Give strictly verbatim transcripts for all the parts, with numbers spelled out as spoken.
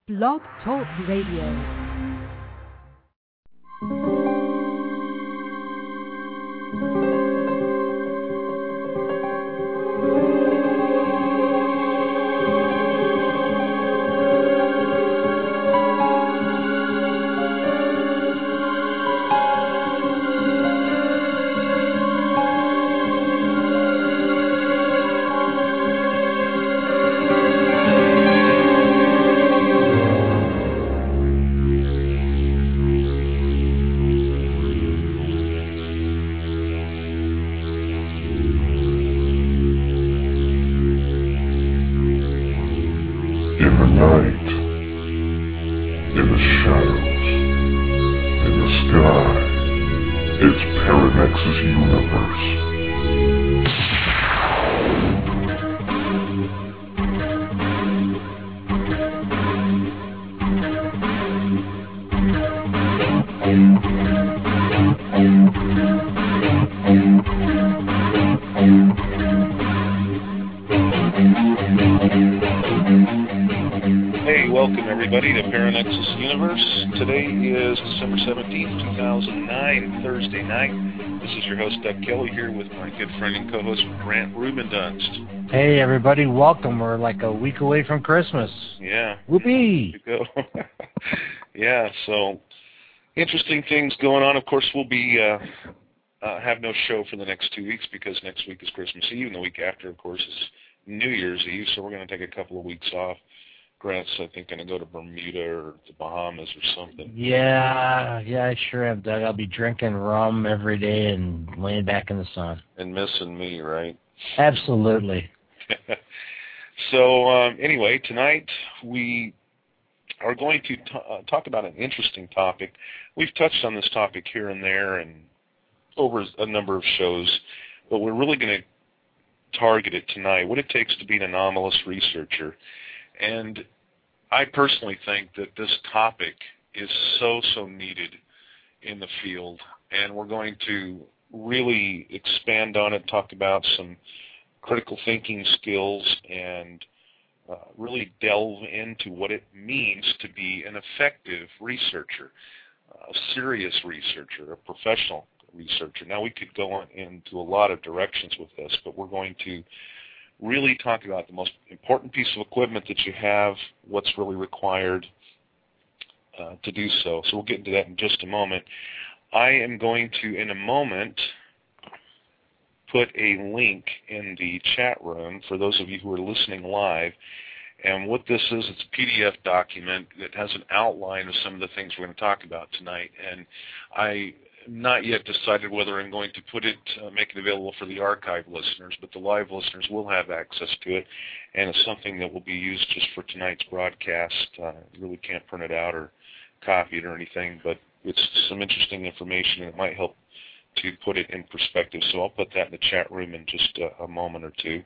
Blog Talk Radio. Thursday night. This is your host, Doug Kelly, here with my good friend and co-host, Grant Rubendunst. Hey, everybody. Welcome. We're like a week away from Christmas. Yeah. Whoopee! Go. Yeah, so interesting things going on. Of course, we'll be uh, uh, have no show for the next two weeks because next week is Christmas Eve, and the week after, of course, is New Year's Eve, so we're going to take a couple of weeks off. Grant's, I think, going to go to Bermuda or the Bahamas or something. Yeah, yeah, I sure am, Doug. I'll be drinking rum every day and laying back in the sun. And missing me, right? Absolutely. So, um, anyway, tonight we are going to t- uh, talk about an interesting topic. We've touched on this topic here and there and over a number of shows, but we're really going to target it tonight, what it takes to be an anomalous researcher. And I personally think that this topic is so, so needed in the field, and we're going to really expand on it, talk about some critical thinking skills, and uh, really delve into what it means to be an effective researcher, a serious researcher, a professional researcher. Now, we could go on into a lot of directions with this, but we're going to really talk about the most important piece of equipment that you have, what's really required uh, to do so. So we'll get into that in just a moment. I am going to, in a moment, put a link in the chat room for those of you who are listening live. And what this is, it's a P D F document that has an outline of some of the things we're going to talk about tonight. And I not yet decided whether I'm going to put it, uh, make it available for the archive listeners, but the live listeners will have access to it, and it's something that will be used just for tonight's broadcast. Uh, you really can't print it out or copy it or anything, but it's some interesting information, and it might help to put it in perspective. So I'll put that in the chat room in just a, a moment or two.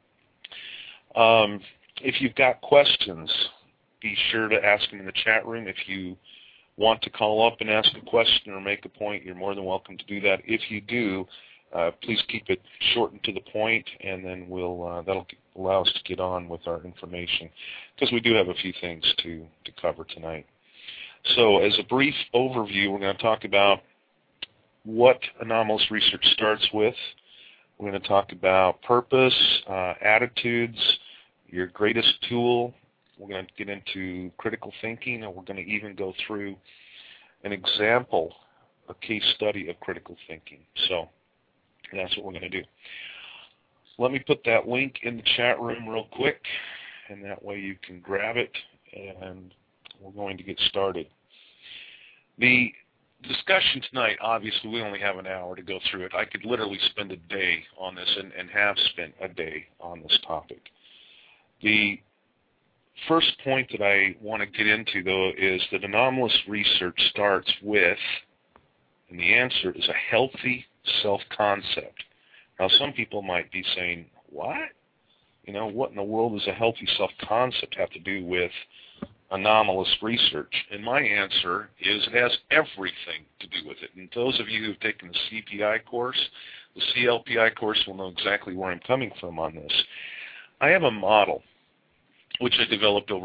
Um, if you've got questions, be sure to ask them in the chat room. If you want to call up and ask a question or make a point, you're more than welcome to do that. If you do, uh, please keep it short and to the point, and then we'll uh, that'll allow us to get on with our information, because we do have a few things to, to cover tonight. So as a brief overview, we're going to talk about what anomalous research starts with. We're going to talk about purpose, uh, attitudes, your greatest tool. We're going to get into critical thinking, and we're going to even go through an example, a case study of critical thinking. So that's what we're going to do. Let me put that link in the chat room real quick, and that way you can grab it, and we're going to get started. The discussion tonight, obviously, we only have an hour to go through it. I could literally spend a day on this, and, and have spent a day on this topic. The first point that I want to get into, though, is that anomalous research starts with, and the answer is a healthy self-concept. Now, some people might be saying, what? You know, what in the world does a healthy self-concept have to do with anomalous research? And my answer is it has everything to do with it. And those of you who have taken the C P I course, the C L P I course, will know exactly where I'm coming from on this. I have a model which I developed over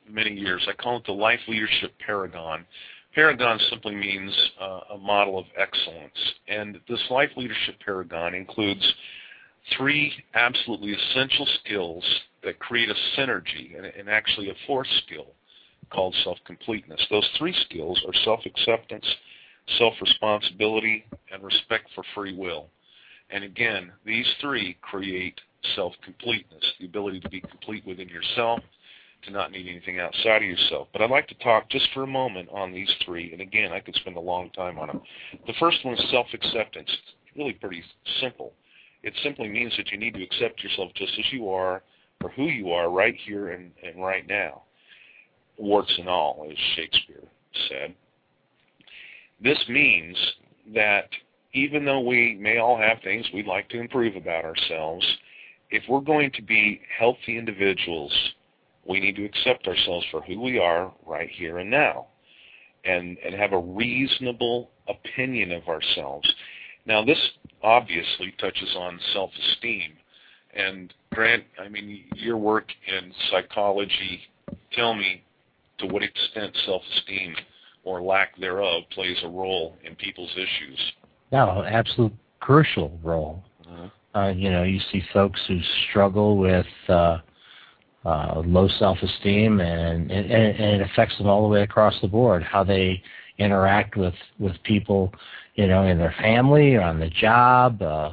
many years. I call it the Life Leadership Paragon. Paragon simply means uh, a model of excellence. And this Life Leadership Paragon includes three absolutely essential skills that create a synergy, and, and actually a fourth skill called self-completeness. Those three skills are self-acceptance, self-responsibility, and respect for free will. And again, these three create self-completeness, the ability to be complete within yourself, to not need anything outside of yourself. But I'd like to talk just for a moment on these three, and again, I could spend a long time on them. The first one is self-acceptance. It's really pretty simple. It simply means that you need to accept yourself just as you are, for who you are right here and, and right now, warts and all, as Shakespeare said. This means that even though we may all have things we'd like to improve about ourselves, if we're going to be healthy individuals, we need to accept ourselves for who we are right here and now, and, and have a reasonable opinion of ourselves. Now, this obviously touches on self-esteem. And Grant, I mean, your work in psychology, tell me to what extent self-esteem or lack thereof plays a role in people's issues. No, absolute crucial role. Uh-huh. Uh, you know, you see folks who struggle with uh, uh, low self-esteem, and, and, and it affects them all the way across the board, how they interact with, with people, you know, in their family or on the job. Uh,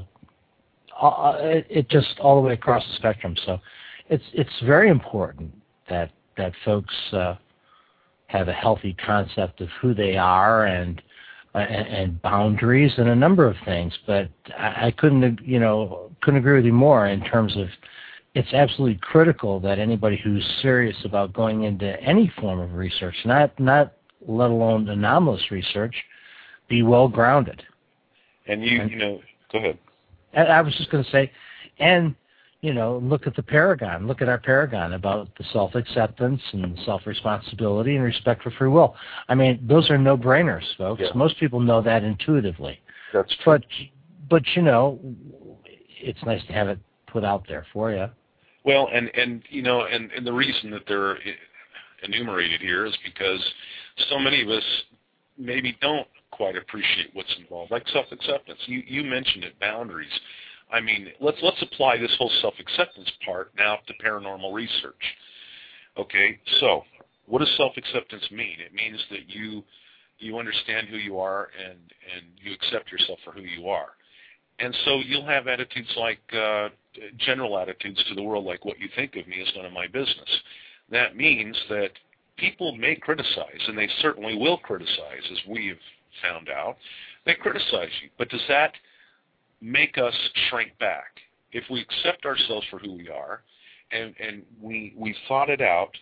uh, it, it just all the way across the spectrum. So it's it's very important that, that folks uh, have a healthy concept of who they are, and And, and boundaries and a number of things, but I, I couldn't, you know, couldn't agree with you more in terms of it's absolutely critical that anybody who's serious about going into any form of research, not not let alone anomalous research, be well grounded. And you, and, you know, go ahead. I was just going to say, and you know, look at the Paragon. Look at our Paragon about the self-acceptance and self-responsibility and respect for free will. I mean, those are no-brainers, folks. Yeah. Most people know that intuitively. That's true. But, but, you know, it's nice to have it put out there for you. Well, and, and you know, and, and the reason that they're enumerated here is because so many of us maybe don't quite appreciate what's involved, like self-acceptance. You, you mentioned it, boundaries. I mean, let's let's apply this whole self-acceptance part now to paranormal research. Okay, so what does self-acceptance mean? It means that you you understand who you are, and, and you accept yourself for who you are. And so you'll have attitudes like uh, general attitudes to the world, like what you think of me is none of my business. That means that people may criticize, and they certainly will criticize, as we have found out. They criticize you, but does that make us shrink back? If we accept ourselves for who we are, and, and we we thought it out,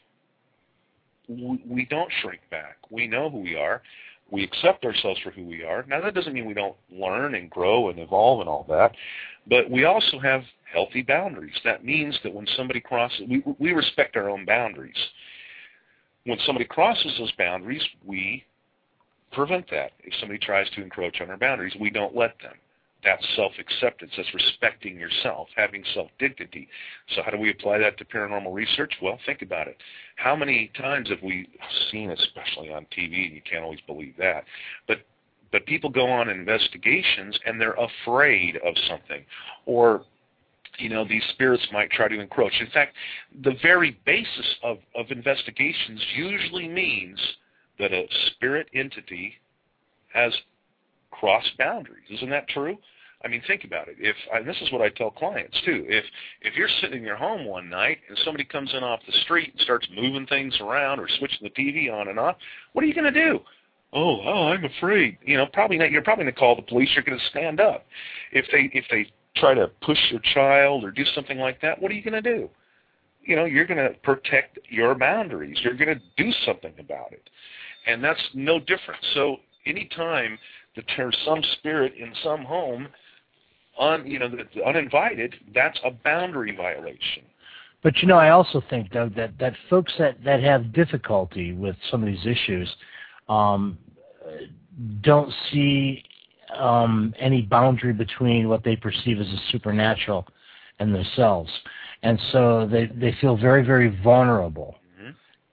we, we don't shrink back. We know who we are. We accept ourselves for who we are. Now, that doesn't mean we don't learn and grow and evolve and all that, but we also have healthy boundaries. That means that when somebody crosses, we, we respect our own boundaries. When somebody crosses those boundaries, we prevent that. If somebody tries to encroach on our boundaries, we don't let them. That's self-acceptance. That's respecting yourself, having self-dignity. So how do we apply that to paranormal research? Well, think about it. How many times have we seen, especially on T V, and you can't always believe that, but but people go on investigations and they're afraid of something, or you know, these spirits might try to encroach. In fact, the very basis of, of investigations usually means that a spirit entity has crossed boundaries. Isn't that true? I mean, think about it. If and this is what I tell clients too. If if you're sitting in your home one night and somebody comes in off the street and starts moving things around or switching the T V on and off, what are you going to do? Oh, oh, I'm afraid. You know, probably not. You're probably going to call the police. You're going to stand up. If they if they try to push your child or do something like that, what are you going to do? You know, you're going to protect your boundaries. You're going to do something about it, and that's no different. So anytime that there's some spirit in some home, un, you know, that's uninvited, that's a boundary violation. But, you know, I also think, Doug, that, that folks that, that have difficulty with some of these issues um, don't see um, any boundary between what they perceive as a supernatural and themselves. And so they, they feel very, very vulnerable. Mm-hmm.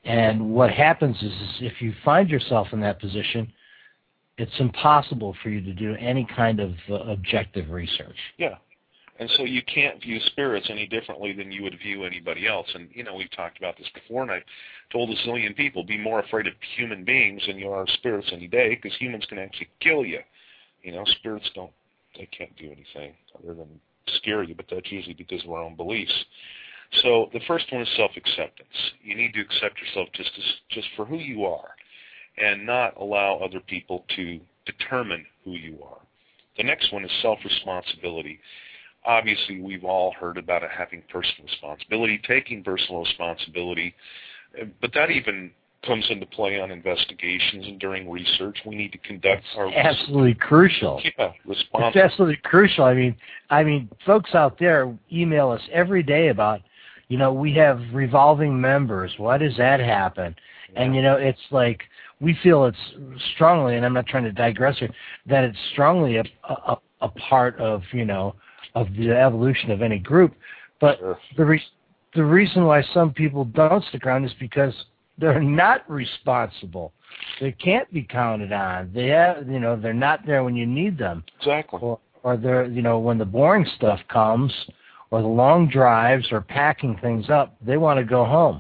And what happens is, is if you find yourself in that position, it's impossible for you to do any kind of uh, objective research. Yeah. And so you can't view spirits any differently than you would view anybody else. And, you know, we've talked about this before, and I've told a zillion people, be more afraid of human beings than you are of spirits any day, because humans can actually kill you. You know, spirits don't, they can't do anything other than scare you, but that's usually because of our own beliefs. So the first one is self-acceptance. You need to accept yourself just as, just for who you are and not allow other people to determine who you are. The next one is self-responsibility. Obviously, we've all heard about it, having personal responsibility, taking personal responsibility, but that even comes into play on investigations and during research. We need to conduct our absolutely crucial. Yeah, responsibility. It's absolutely crucial. I mean, I mean, folks out there email us every day about, you know, we have revolving members. Why does that happen? Yeah. And you know, it's like we feel it's strongly, and I'm not trying to digress here, that it's strongly a a, a part of you know of the evolution of any group. But sure. the re- the reason why some people don't stick around is because they're not responsible. They can't be counted on. They have, you know, they're not there when you need them. Exactly. Or, or they're, you know, when the boring stuff comes, or the long drives, or packing things up, they want to go home.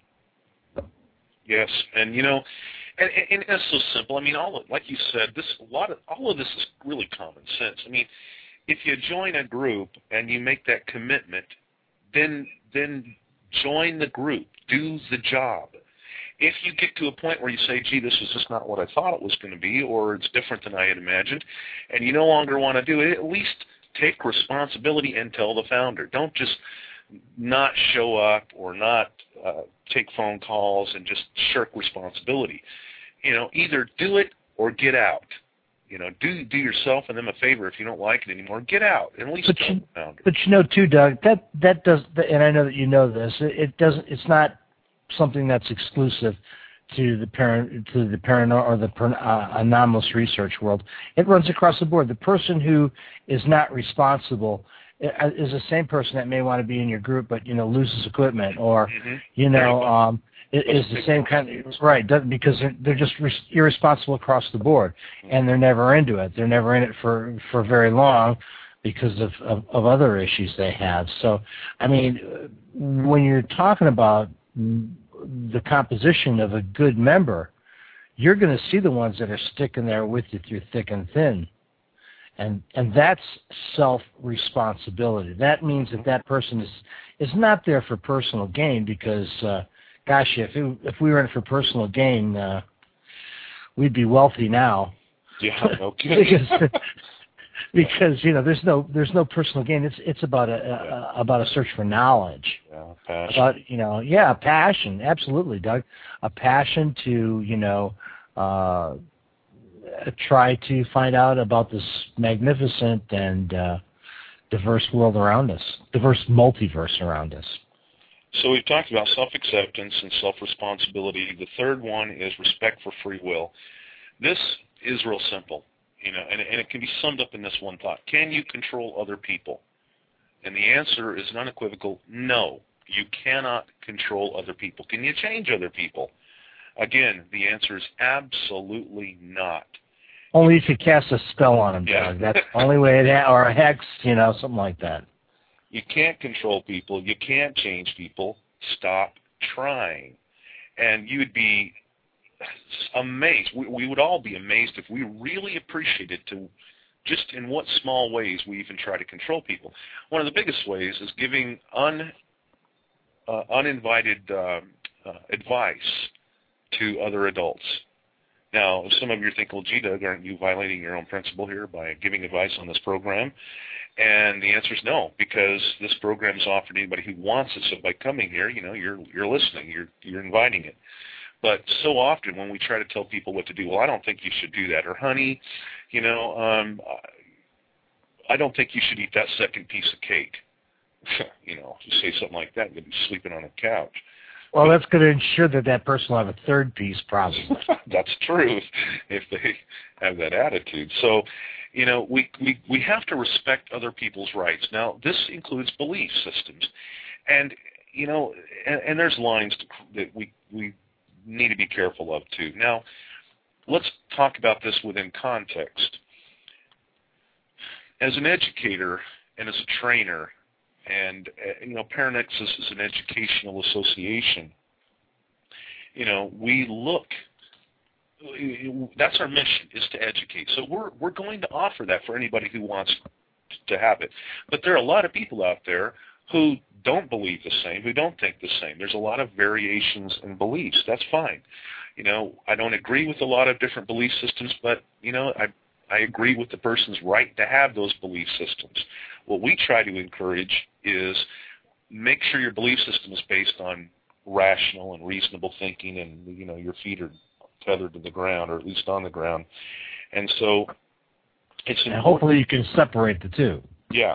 Yes, and you know, and, and it's so simple. I mean, all of, like you said, this a lot of all of this is really common sense. I mean, if you join a group and you make that commitment, then then join the group, do the job. If you get to a point where you say, gee, this is just not what I thought it was going to be, or it's different than I had imagined, and you no longer want to do it, at least take responsibility and tell the founder. Don't just not show up or not uh, take phone calls and just shirk responsibility. You know, either do it or get out. You know, do do yourself and them a favor if you don't like it anymore. Get out. At least but tell you, the founder. But you know, too, Doug, that that does, and I know that you know this. It, it doesn't. It's not something that's exclusive to the parent, to the parent or the uh, anomalous research world. It runs across the board. The person who is not responsible is the same person that may want to be in your group, but you know loses equipment, or mm-hmm. you know um, is the same kind of right because they're, they're just irresponsible across the board, and they're never into it. They're never in it for for very long because of, of, of other issues they have. So, I mean, when you're talking about the composition of a good member, you're going to see the ones that are sticking there with you through thick and thin. And and that's self-responsibility. That means that that person is, is not there for personal gain because, uh, gosh, if it, if we were in it for personal gain, uh, we'd be wealthy now. Yeah, no kidding. because, because you know there's no there's no personal gain. It's it's about a, a about a search for knowledge. Yeah, passion. About you know yeah, a passion. Absolutely, Doug. A passion to you know. Uh, try to find out about this magnificent and uh, diverse world around us, diverse multiverse around us. So we've talked about self-acceptance and self-responsibility. The third one is respect for free will. This is real simple, you know, and, and it can be summed up in this one thought. Can you control other people? And the answer is an unequivocal no. You cannot control other people. Can you change other people? Again, the answer is absolutely not. Only if you cast a spell on them, yeah. Doug. That's the only way it ha- or a hex, you know, something like that. You can't control people. You can't change people. Stop trying. And you would be amazed. We, we would all be amazed if we really appreciated to just in what small ways we even try to control people. One of the biggest ways is giving un, uh, uninvited uh, uh, advice to other adults. Now, some of you are thinking, well, gee, Doug, aren't you violating your own principle here by giving advice on this program? And the answer is no, because this program is offered to anybody who wants it. So by coming here, you know, you're you're listening, you're you're inviting it. But so often when we try to tell people what to do, well, I don't think you should do that, or honey, you know, um, I don't think you should eat that second piece of cake. You know, to say something like that, you'll be sleeping on a couch. Well, that's going to ensure that that person will have a third piece, probably. That's true, if they have that attitude. So, you know, we, we, we have to respect other people's rights. Now, this includes belief systems. And, you know, and, and there's lines to, that we, we need to be careful of too. Now, let's talk about this within context. As an educator and as a trainer, and uh, you know, Paranexus is an educational association. You know, we look. That's our mission, is to educate. So we're we're going to offer that for anybody who wants to have it. But there are a lot of people out there who don't believe the same, who don't think the same. There's a lot of variations in beliefs. That's fine. You know, I don't agree with a lot of different belief systems, but, you know, I I agree with the person's right to have those belief systems. What we try to encourage is make sure your belief system is based on rational and reasonable thinking, and, you know, your feet are tethered to the ground, or at least on the ground. And so it's important. And hopefully you can separate the two. Yeah.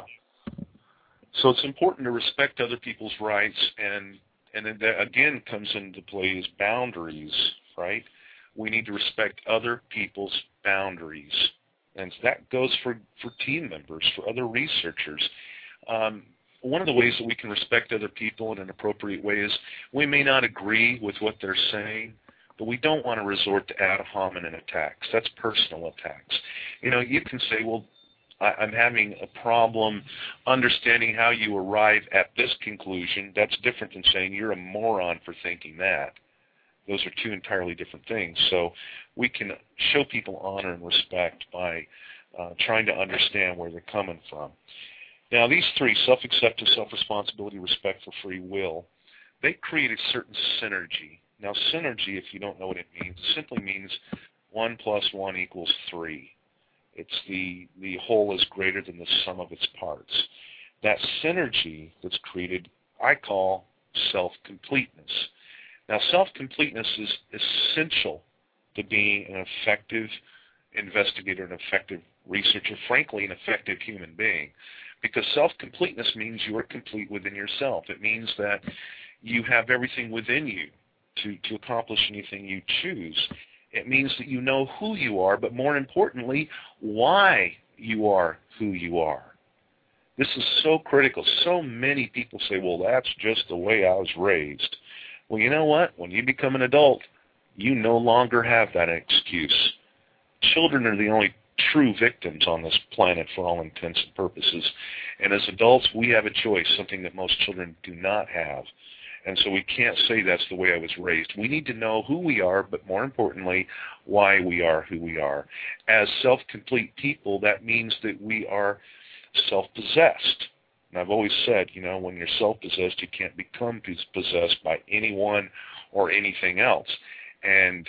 So it's important to respect other people's rights, and and that again comes into play is boundaries, right? We need to respect other people's boundaries, and that goes for, for team members, for other researchers. Um, one of the ways that we can respect other people in an appropriate way is we may not agree with what they're saying, but we don't want to resort to ad hominem attacks. That's personal attacks. You know, you can say, well, I'm having a problem understanding how you arrive at this conclusion. That's different than saying you're a moron for thinking that. Those are two entirely different things. So we can show people honor and respect by uh, trying to understand where they're coming from. Now, these three, self-acceptance, self-responsibility, respect for free will, they create a certain synergy. Now, synergy, if you don't know what it means, simply means one plus one equals three. It's the, the whole is greater than the sum of its parts. That synergy that's created, I call self-completeness. Now, self-completeness is essential to being an effective investigator, an effective researcher, frankly, an effective human being. Because self-completeness means you are complete within yourself. It means that you have everything within you to, to accomplish anything you choose. It means that you know who you are, but more importantly, why you are who you are. This is so critical. So many people say, well, that's just the way I was raised. Well, you know what? When you become an adult, you no longer have that excuse. Children are the only true victims on this planet for all intents and purposes. And as adults, we have a choice, something that most children do not have. And so we can't say that's the way I was raised. We need to know who we are, but more importantly, why we are who we are. As self-complete people, that means that we are self-possessed. And I've always said, you know, when you're self-possessed, you can't become possessed by anyone or anything else. And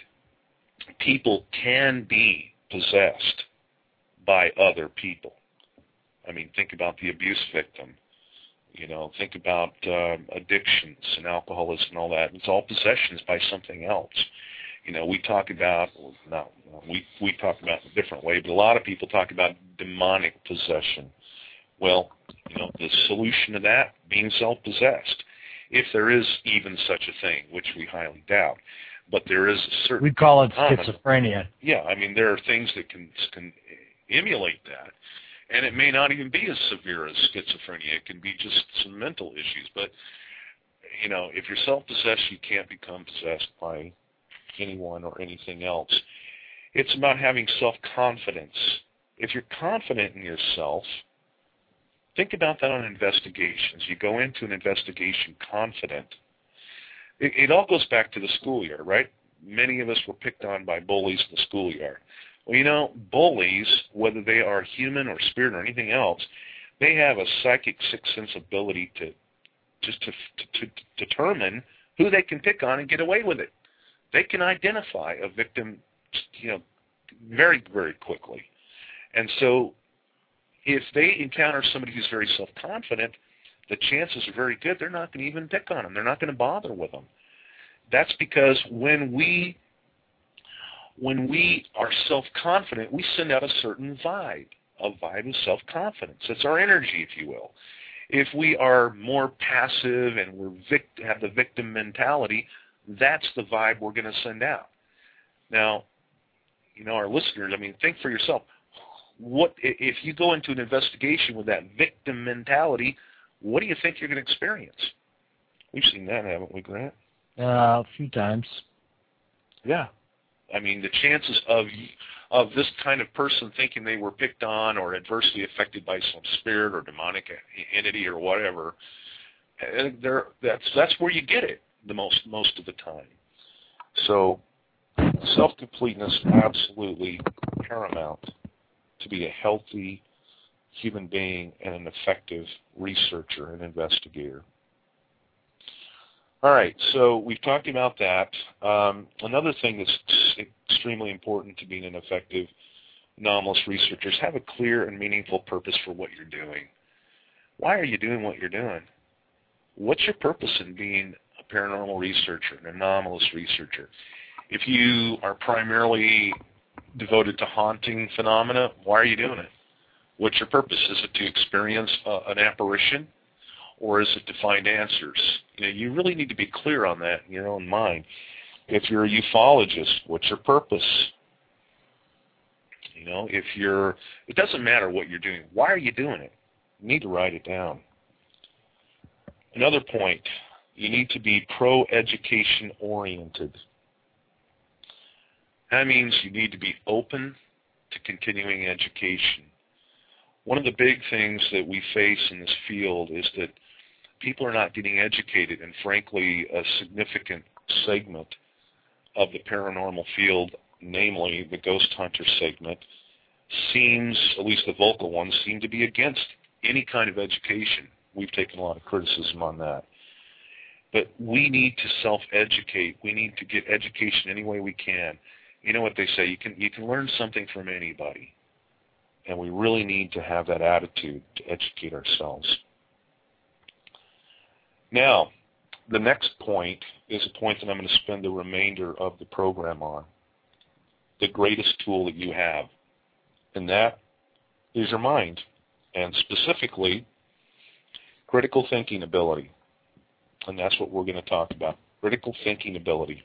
people can be possessed by other people. I mean, think about the abuse victim. You know, think about uh, addictions and alcoholism and all that. It's all possessions by something else. You know, we talk about, well, no, we, we talk about it a different way, but a lot of people talk about demonic possession. Well, you know, the solution to that, being self-possessed, if there is even such a thing, which we highly doubt. But there is a certain... We call it schizophrenia. Yeah, I mean, there are things that can, can emulate that. And it may not even be as severe as schizophrenia. It can be just some mental issues. But, you know, if you're self-possessed, you can't become possessed by anyone or anything else. It's about having self-confidence. If you're confident in yourself, think about that on investigations. You go into an investigation confident. It, it all goes back to the schoolyard, right? Many of us were picked on by bullies in the schoolyard. Well, you know, bullies, whether they are human or spirit or anything else, they have a psychic sixth sense ability to just to, to, to determine who they can pick on and get away with it. They can identify a victim, you know, very, very quickly. And so if they encounter somebody who's very self-confident, the chances are very good they're not going to even pick on them. They're not going to bother with them. That's because when we when we are self-confident, we send out a certain vibe, a vibe of self-confidence. It's our energy, if you will. If we are more passive and we're vict- have the victim mentality, that's the vibe we're going to send out. Now, you know, our listeners, I mean, think for yourself. What if you go into an investigation with that victim mentality, what do you think you're going to experience? We've seen that, haven't we, Grant? Uh, a few times. Yeah. I mean, the chances of of this kind of person thinking they were picked on or adversely affected by some spirit or demonic entity or whatever, they're, that's that's where you get it the most most of the time. So self-completeness absolutely paramount to be a healthy human being and an effective researcher and investigator. All right, so we've talked about that. Um, another thing that's extremely important to being an effective anomalous researcher is have a clear and meaningful purpose for what you're doing. Why are you doing what you're doing? What's your purpose in being a paranormal researcher, an anomalous researcher? If you are primarily devoted to haunting phenomena, why are you doing it? What's your purpose? Is it to experience uh, an apparition? Or is it to find answers? You know, you really need to be clear on that in your own mind. If you're a ufologist, what's your purpose? You know, if you're, it doesn't matter what you're doing. Why are you doing it? You need to write it down. Another point, you need to be pro-education oriented. That means you need to be open to continuing education. One of the big things that we face in this field is that people are not getting educated, and frankly, a significant segment of the paranormal field, namely the ghost hunter segment, seems, at least the vocal ones, seem to be against any kind of education. We've taken a lot of criticism on that. But we need to self-educate. We need to get education any way we can. You know what they say, you can you can learn something from anybody. And we really need to have that attitude to educate ourselves. Now, the next point is a point that I'm going to spend the remainder of the program on. The greatest tool that you have. And that is your mind. And specifically, critical thinking ability. And that's what we're going to talk about. Critical thinking ability.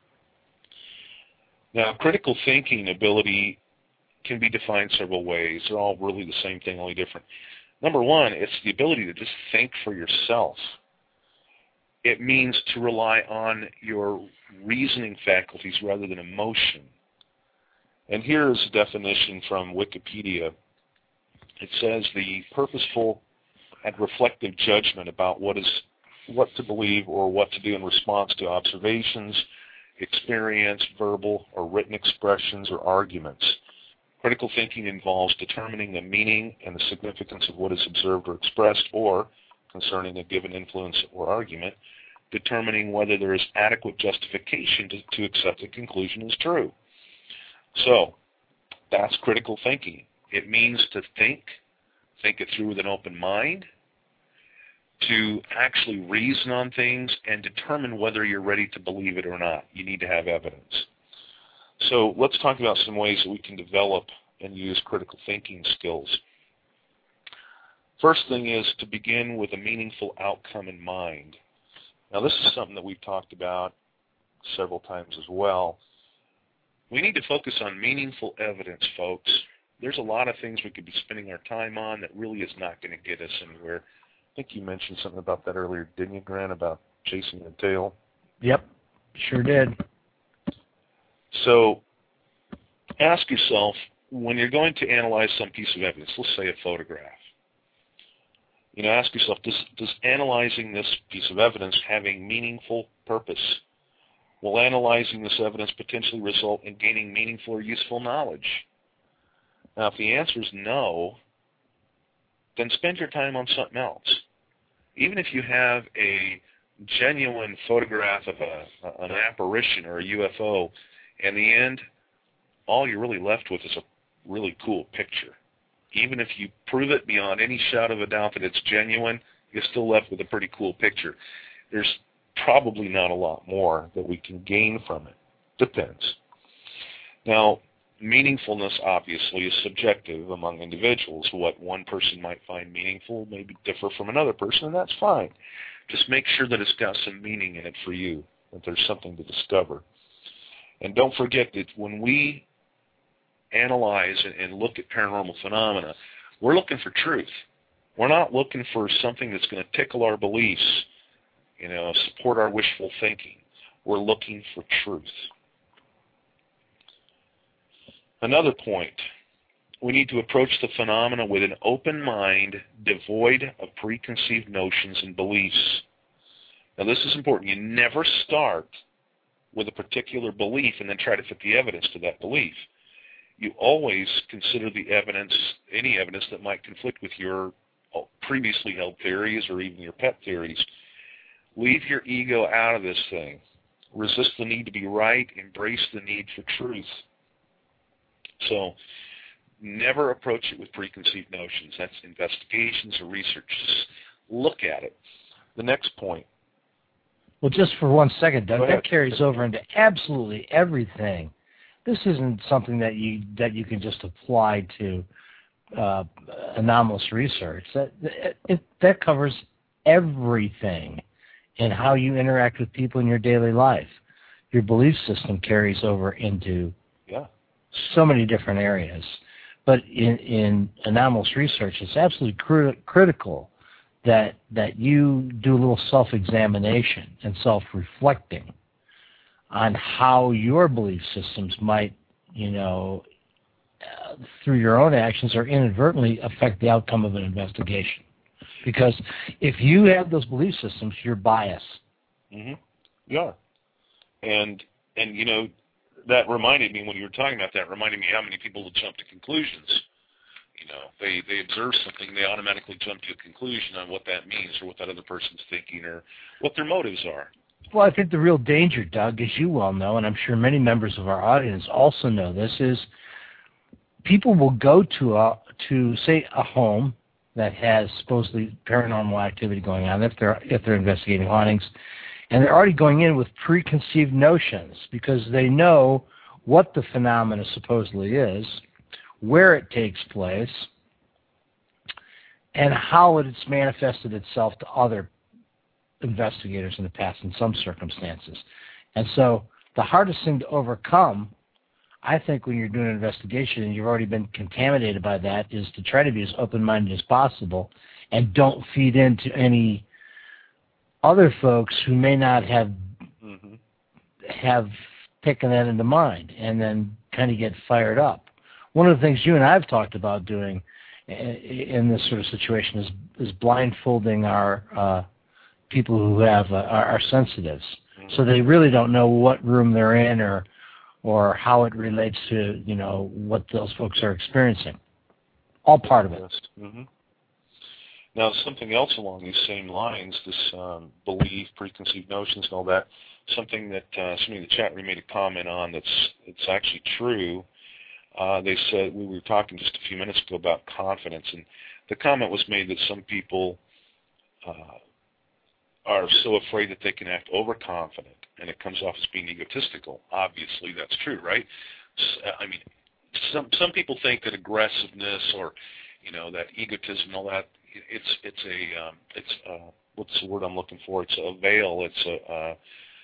Now, critical thinking ability can be defined several ways. They're all really the same thing, only different. Number one, it's the ability to just think for yourself. It means to rely on your reasoning faculties rather than emotion. And here is a definition from Wikipedia. It says the purposeful and reflective judgment about what is what to believe or what to do in response to observations, experience, verbal or written expressions, or arguments. Critical thinking involves determining the meaning and the significance of what is observed or expressed, or, concerning a given influence or argument, determining whether there is adequate justification to, to accept the conclusion as true. So, that's critical thinking. It means to think, think it through with an open mind, to actually reason on things and determine whether you're ready to believe it or not. You need to have evidence. So let's talk about some ways that we can develop and use critical thinking skills. First thing is to begin with a meaningful outcome in mind. Now this is something that we've talked about several times as well. We need to focus on meaningful evidence, folks. There's a lot of things we could be spending our time on that really is not going to get us anywhere. I think you mentioned something about that earlier, didn't you, Grant, about chasing the tail? Yep, sure did. So ask yourself, when you're going to analyze some piece of evidence, let's say a photograph, you know, ask yourself, does, does analyzing this piece of evidence have a meaningful purpose? Will analyzing this evidence potentially result in gaining meaningful or useful knowledge? Now, if the answer is no, then spend your time on something else. Even if you have a genuine photograph of a, an apparition or a U F O, in the end, all you're really left with is a really cool picture. Even if you prove it beyond any shadow of a doubt that it's genuine, you're still left with a pretty cool picture. There's probably not a lot more that we can gain from it. Depends. Now, meaningfulness, obviously, is subjective among individuals. What one person might find meaningful may differ from another person, and that's fine. Just make sure that it's got some meaning in it for you, that there's something to discover. And don't forget that when we analyze and look at paranormal phenomena, we're looking for truth. We're not looking for something that's going to tickle our beliefs, you know, support our wishful thinking. We're looking for truth. Another point, we need to approach the phenomena with an open mind, devoid of preconceived notions and beliefs. Now, this is important. You never start with a particular belief and then try to fit the evidence to that belief. You always consider the evidence, any evidence that might conflict with your previously held theories or even your pet theories. Leave your ego out of this thing. Resist the need to be right. Embrace the need for truth. So, never approach it with preconceived notions. That's investigations or research. Just look at it. The next point. Well, just for one second, Doug, that carries over into absolutely everything. This isn't something that you that you can just apply to uh, anomalous research. That it, it, that covers everything in how you interact with people in your daily life. Your belief system carries over into yeah. so many different areas. But in, in anomalous research, it's absolutely cri- critical that that you do a little self-examination and self-reflecting on how your belief systems might, you know, uh, through your own actions or inadvertently affect the outcome of an investigation. Because if you have those belief systems, you're biased. Mm-hmm. You are. And, and, you know, that reminded me, when you were talking about that, reminded me how many people will jump to conclusions. You know, they, they observe something, they automatically jump to a conclusion on what that means or what that other person's thinking or what their motives are. Well, I think the real danger, Doug, as you well know, and I'm sure many members of our audience also know this, is people will go to, a, to say, a home that has supposedly paranormal activity going on, if they're, if they're investigating hauntings, and they're already going in with preconceived notions because they know what the phenomena supposedly is, where it takes place, and how it's manifested itself to other investigators in the past in some circumstances. And so the hardest thing to overcome, I think, when you're doing an investigation and you've already been contaminated by that, is to try to be as open-minded as possible and don't feed into any other folks who may not have mm-hmm. have taken that into mind and then kind of get fired up. One of the things you and I have talked about doing in this sort of situation is, is blindfolding our uh, people who have uh, are, are sensitives, mm-hmm. so they really don't know what room they're in or or how it relates to, you know, what those folks are experiencing. All part of it. Mm-hmm. Now, something else along these same lines, this um, belief, preconceived notions, and all that. Something that uh, somebody in the chat room made a comment on that's it's actually true. Uh, they said, we were talking just a few minutes ago about confidence, and the comment was made that some people uh, are so afraid that they can act overconfident, and it comes off as being egotistical. Obviously, that's true, right? I mean, some some people think that aggressiveness or, you know, that egotism and all that, it's it's a um, it's uh, what's the word I'm looking for? It's a veil. It's a uh,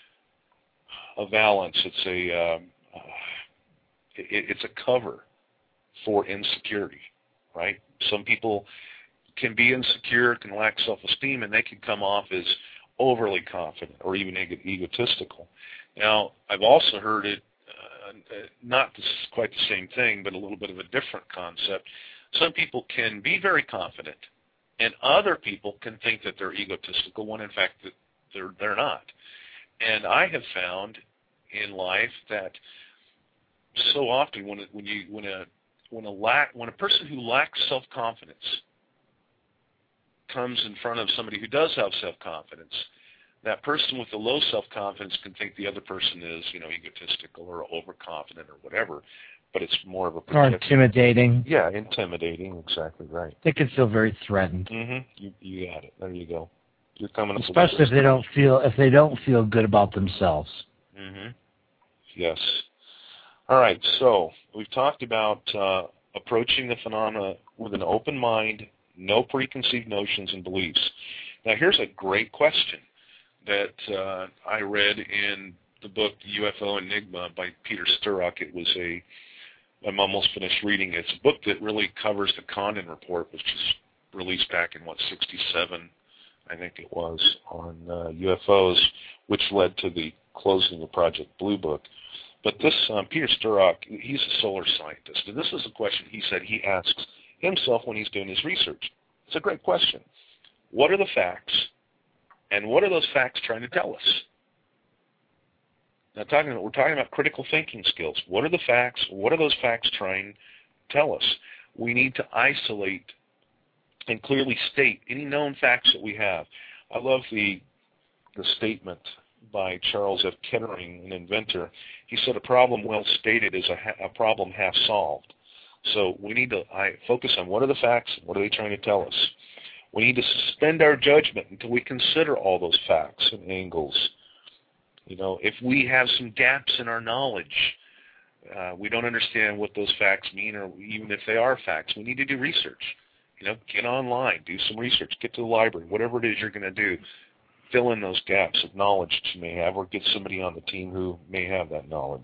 a valance. It's a um, uh, it, it's a cover for insecurity, right? Some people can be insecure, can lack self-esteem, and they can come off as overly confident or even egotistical. Now, I've also heard it, uh, not this, quite the same thing, but a little bit of a different concept. Some people can be very confident, and other people can think that they're egotistical when, in fact, that they're they're not. And I have found in life that so often when it, when you when a when a lack when a person who lacks self-confidence comes in front of somebody who does have self-confidence, that person with the low self-confidence can think the other person is, you know, egotistical or overconfident or whatever, but it's more of a or intimidating. Yeah, intimidating. Exactly right. They can feel very threatened. Mm-hmm. You, you got it. There you go. You're coming up especially if they don't feel if they don't feel good about themselves. Mm-hmm. Yes. All right. So we've talked about uh, approaching the phenomena with an open mind, no preconceived notions and beliefs. Now, here's a great question that uh, I read in the book U F O Enigma by Peter Sturrock. It was a, I'm almost finished reading it. It's a book that really covers the Condon Report, which was released back in, what, sixty-seven, I think it was, on uh, U F Os, which led to the closing of Project Blue Book. But this um, Peter Sturrock, he's a solar scientist, and this is a question he said he asks himself when he's doing his research. It's a great question. What are the facts, and what are those facts trying to tell us? Now, talking about, we're talking about critical thinking skills. What are the facts? What are those facts trying to tell us? We need to isolate and clearly state any known facts that we have. I love the the statement by Charles F. Kettering, an inventor. He said, a problem well stated is a, ha- a problem half solved. So we need to I, focus on what are the facts, what are they trying to tell us. We need to suspend our judgment until we consider all those facts and angles. You know, if we have some gaps in our knowledge, uh, we don't understand what those facts mean, or even if they are facts, we need to do research. You know, get online, do some research, get to the library, whatever it is you're going to do. Fill in those gaps of knowledge that you may have, or get somebody on the team who may have that knowledge.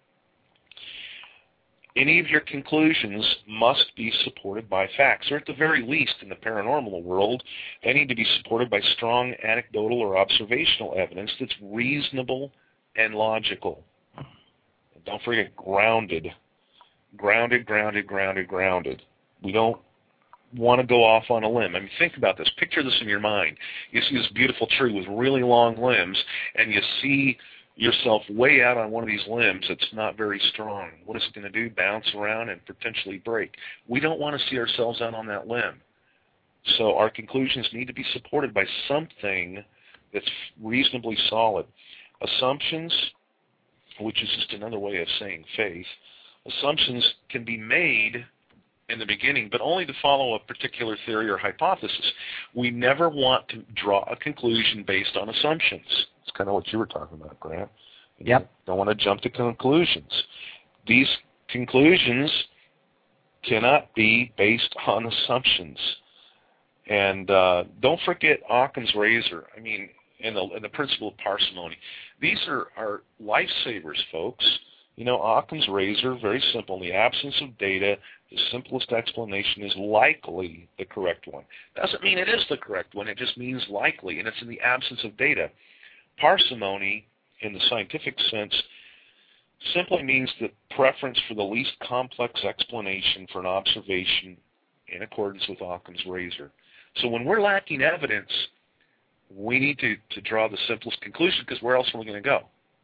Any of your conclusions must be supported by facts, or at the very least, in the paranormal world, they need to be supported by strong anecdotal or observational evidence that's reasonable and logical. And don't forget, grounded. Grounded, grounded, grounded, grounded. We don't want to go off on a limb. I mean, think about this. Picture this in your mind. You see this beautiful tree with really long limbs, and you see yourself way out on one of these limbs that's not very strong. What is it going to do? Bounce around and potentially break. We don't want to see ourselves out on that limb. So our conclusions need to be supported by something that's reasonably solid. Assumptions, which is just another way of saying faith, assumptions can be made in the beginning, but only to follow a particular theory or hypothesis. We never want to draw a conclusion based on assumptions. It's kind of what you were talking about, Grant. You yep. don't want to jump to conclusions. These conclusions cannot be based on assumptions. And uh, don't forget Occam's razor. I mean, and the, and the principle of parsimony. These are, are lifesavers, folks. You know, Occam's razor, very simple. In the absence of data, the simplest explanation is likely the correct one. Doesn't mean it is the correct one. It just means likely, and it's in the absence of data. Parsimony, in the scientific sense, simply means the preference for the least complex explanation for an observation in accordance with Occam's razor. So when we're lacking evidence, we need to, to draw the simplest conclusion, because where else are we going to go?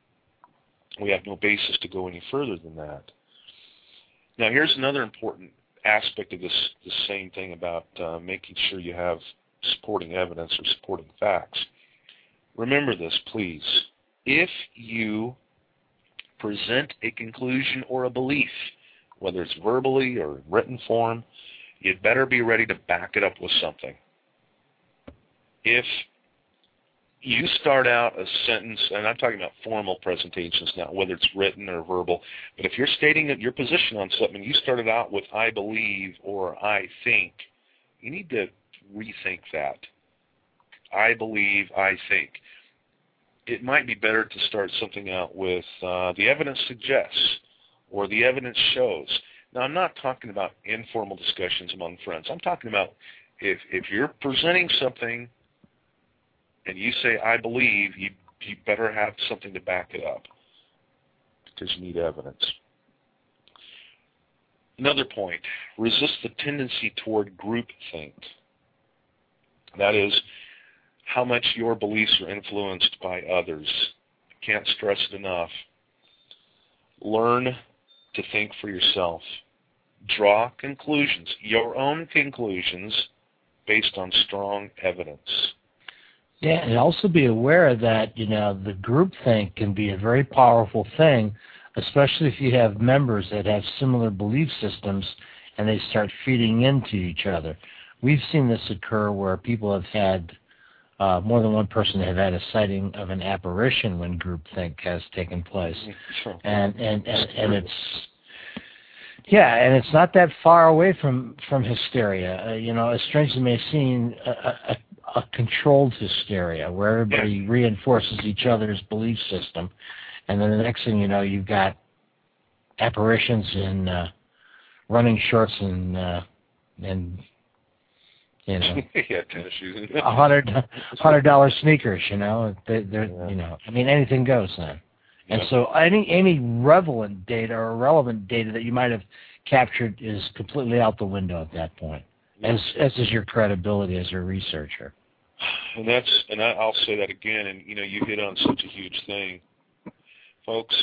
We have no basis to go any further than that. Now, here's another important aspect of this, this same thing about uh, making sure you have supporting evidence or supporting facts. Remember this, please. If you present a conclusion or a belief, whether it's verbally or in written form, you'd better be ready to back it up with something. If you start out a sentence, and I'm talking about formal presentations now, whether it's written or verbal, but if you're stating your position on something, you started out with I believe or I think, you need to rethink that. I believe, I think. It might be better to start something out with uh, the evidence suggests or the evidence shows. Now, I'm not talking about informal discussions among friends. I'm talking about if, if you're presenting something and you say, I believe, you, you better have something to back it up, because you need evidence. Another point, resist the tendency toward groupthink. That is, how much your beliefs are influenced by others. I can't stress it enough. Learn to think for yourself. Draw conclusions, your own conclusions, based on strong evidence. Yeah, and also be aware that, you know, the groupthink can be a very powerful thing, especially if you have members that have similar belief systems and they start feeding into each other. We've seen this occur where people have had, uh, more than one person have had a sighting of an apparition when groupthink has taken place. And, and, and, and it's, yeah, and it's not that far away from, from hysteria. Uh, you know, as strange as it may seem, a, a, a controlled hysteria where everybody yeah. reinforces each other's belief system, and then the next thing you know, you've got apparitions in uh, running shorts and uh, and you know, yeah, tennis shoes, a hundred hundred dollar sneakers. You know, they, they're yeah. you know, I mean, anything goes then. And yep. so any any relevant data or relevant data that you might have captured is completely out the window at that point, yep. as as is your credibility as a researcher. And that's and I, I'll say that again. And you know, you hit on such a huge thing, folks.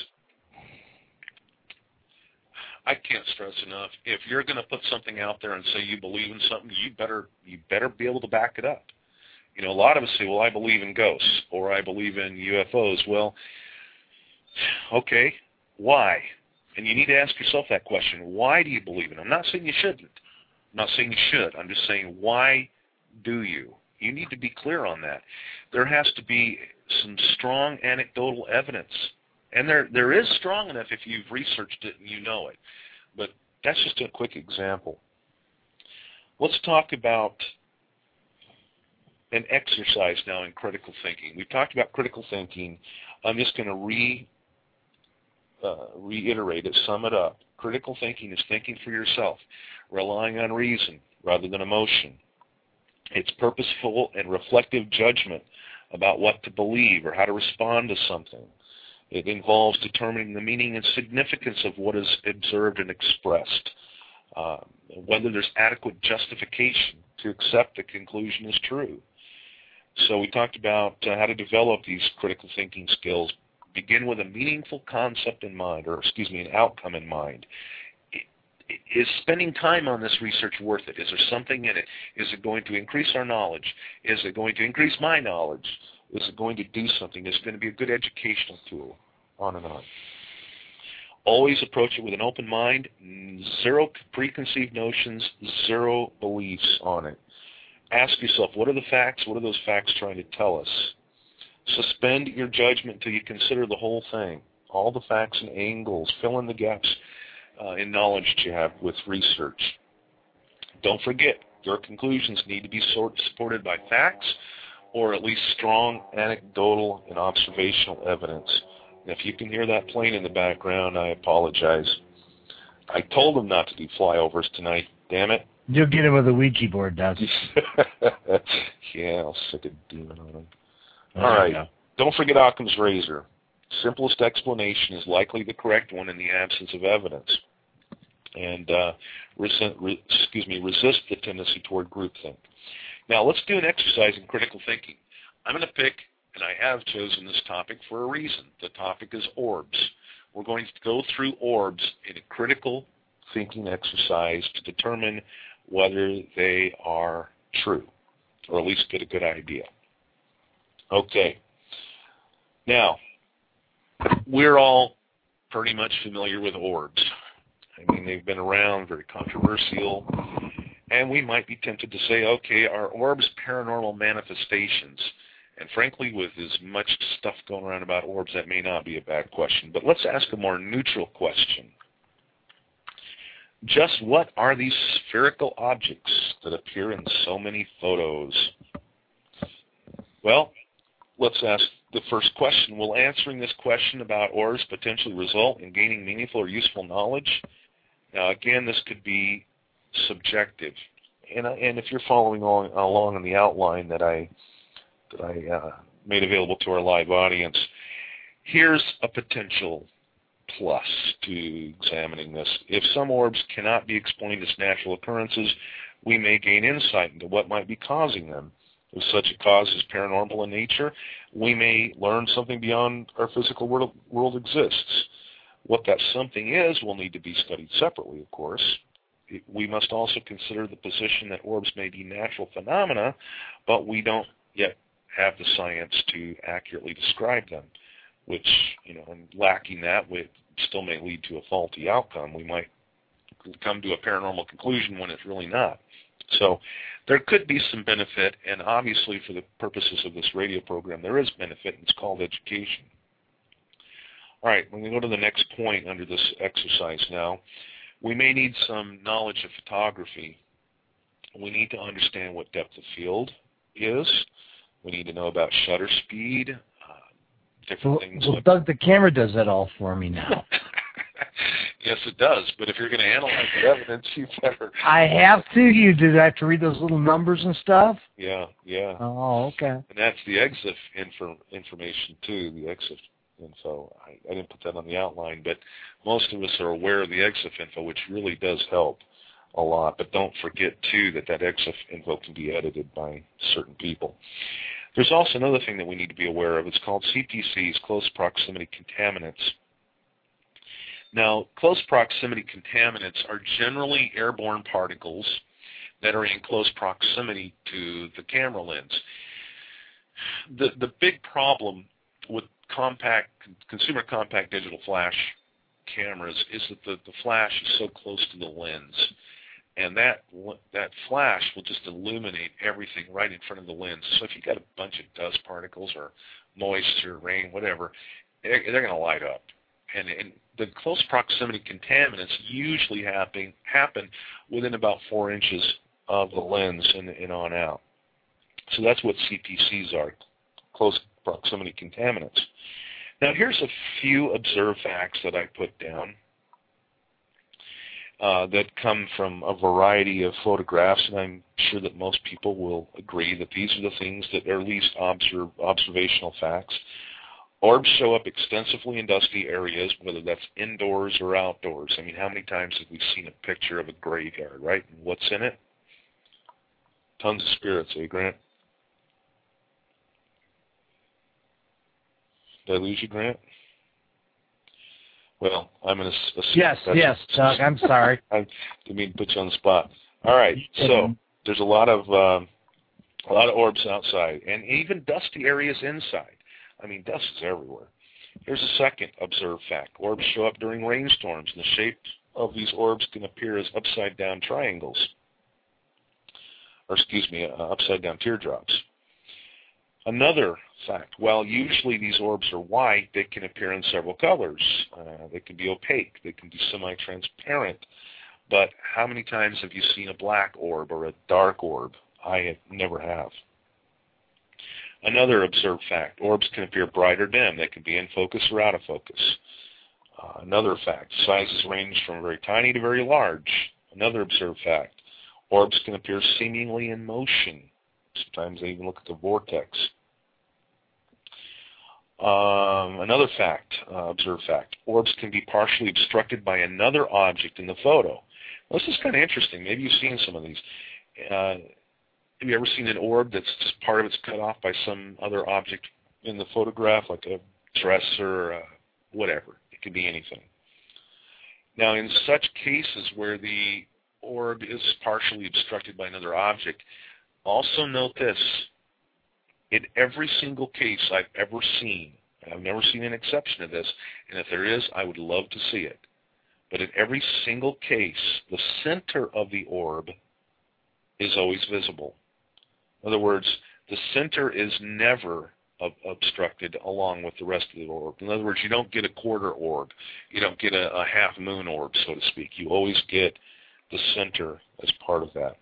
I can't stress enough. If you're going to put something out there and say you believe in something, you better you better be able to back it up. You know, a lot of us say, "Well, I believe in ghosts," or "I believe in U F Os." Well, okay, why? And you need to ask yourself that question. Why do you believe in them? I'm not saying you shouldn't. I'm not saying you should. I'm just saying, why do you? You need to be clear on that. There has to be some strong anecdotal evidence. And there there is strong enough if you've researched it and you know it. But that's just a quick example. Let's talk about an exercise now in critical thinking. We've talked about critical thinking. I'm just going to re uh, reiterate it, sum it up. Critical thinking is thinking for yourself, relying on reason rather than emotion. It's purposeful and reflective judgment about what to believe or how to respond to something. It involves determining the meaning and significance of what is observed and expressed, uh, whether there's adequate justification to accept the conclusion is true. So we talked about uh, how to develop these critical thinking skills. Begin with a meaningful concept in mind, or excuse me, an outcome in mind. Is spending time on this research worth it? Is there something in it? Is it going to increase our knowledge? Is it going to increase my knowledge? Is it going to do something? Is it going to be a good educational tool? On and on. Always approach it with an open mind, zero preconceived notions, zero beliefs on it. Ask yourself, what are the facts? What are those facts trying to tell us? Suspend your judgment until you consider the whole thing, all the facts and angles. Fill in the gaps uh, in knowledge that you have with research. Don't forget, your conclusions need to be sort supported by facts or at least strong anecdotal and observational evidence. And if you can hear that plane in the background, I apologize. I told them not to do flyovers tonight, damn it. You'll get him with a Ouija board, Doug. Yeah, I'll stick a demon on him. All right. Go. Don't forget Occam's razor. Simplest explanation is likely the correct one in the absence of evidence. And uh, resent, re, excuse me, resist the tendency toward groupthink. Now, let's do an exercise in critical thinking. I'm going to pick, and I have chosen this topic for a reason. The topic is orbs. We're going to go through orbs in a critical thinking exercise to determine whether they are true, or at least get a good idea. Okay. Now, we're all pretty much familiar with orbs. I mean, they've been around, very controversial, and we might be tempted to say, okay, are orbs paranormal manifestations? And frankly, with as much stuff going around about orbs, that may not be a bad question. But let's ask a more neutral question. Just what are these spherical objects that appear in so many photos? Well, let's ask the first question. Will answering this question about orbs potentially result in gaining meaningful or useful knowledge? Now, again, this could be subjective. And, and if you're following along, along in the outline that I, that I uh, made available to our live audience, here's a potential plus to examining this. If some orbs cannot be explained as natural occurrences, we may gain insight into what might be causing them. If such a cause is paranormal in nature, we may learn something beyond our physical world, world exists. What that something is will need to be studied separately, of course. We must also consider the position that orbs may be natural phenomena, but we don't yet have the science to accurately describe them, which, you know, and lacking that, we still may lead to a faulty outcome. We might come to a paranormal conclusion when it's really not. So there could be some benefit, and obviously for the purposes of this radio program, there is benefit, and it's called education. All right, when we go to the next point under this exercise now, we may need some knowledge of photography. We need to understand what depth of field is. We need to know about shutter speed, uh, different well, things. Well, like Doug, the camera does that all for me now. Yes, it does. But if you're going to analyze the evidence, you better. I have to. You do have to read those little numbers and stuff. Yeah, yeah. Oh, okay. And that's the EXIF info, information too. The EXIF info. I, I didn't put that on the outline, but most of us are aware of the E X I F info, which really does help a lot. But don't forget, too, that that E X I F info can be edited by certain people. There's also another thing that we need to be aware of. It's called C P Cs, close proximity contaminants. Now, close proximity contaminants are generally airborne particles that are in close proximity to the camera lens. The, the big problem with compact, consumer compact digital flash cameras is that the, the flash is so close to the lens. And that that flash will just illuminate everything right in front of the lens. So if you've got a bunch of dust particles or moisture, rain, whatever, they're, they're going to light up. And, and the close proximity contaminants usually happen, happen within about four inches of the lens and, and on out. So that's what C P Cs are, close proximity contaminants. Now here's a few observed facts that I put down. Uh, that come from a variety of photographs, and I'm sure that most people will agree that these are the things that are at least observe, observational facts. Orbs show up extensively in dusty areas, whether that's indoors or outdoors. I mean, how many times have we seen a picture of a graveyard, right? And what's in it? Tons of spirits, eh, Grant? Did I lose you, Grant? Well, I'm going to assume. Yes, yes, Chuck, I'm sorry. I didn't mean to put you on the spot. All right, so there's a lot of um, a lot of orbs outside, and even dusty areas inside. I mean, dust is everywhere. Here's a second observed fact. Orbs show up during rainstorms, and the shape of these orbs can appear as upside-down triangles, or excuse me, uh, upside-down teardrops. Another fact, while usually these orbs are white, they can appear in several colors. Uh, they can be opaque. They can be semi-transparent. But how many times have you seen a black orb or a dark orb? I have, never have. Another observed fact, orbs can appear bright or dim. They can be in focus or out of focus. Uh, another fact, sizes range from very tiny to very large. Another observed fact, orbs can appear seemingly in motion. Sometimes they even look like a vortex. Um, another fact, uh, observed fact, orbs can be partially obstructed by another object in the photo. Well, this is kind of interesting. Maybe you've seen some of these. Uh, have you ever seen an orb that's just part of it's cut off by some other object in the photograph, like a dresser, uh, whatever? It could be anything. Now, in such cases where the orb is partially obstructed by another object, also note this. In every single case I've ever seen, and I've never seen an exception to this, and if there is, I would love to see it. But in every single case, the center of the orb is always visible. In other words, the center is never ob obstructed along with the rest of the orb. In other words, you don't get a quarter orb. You don't get a, a half moon orb, so to speak. You always get the center as part of that.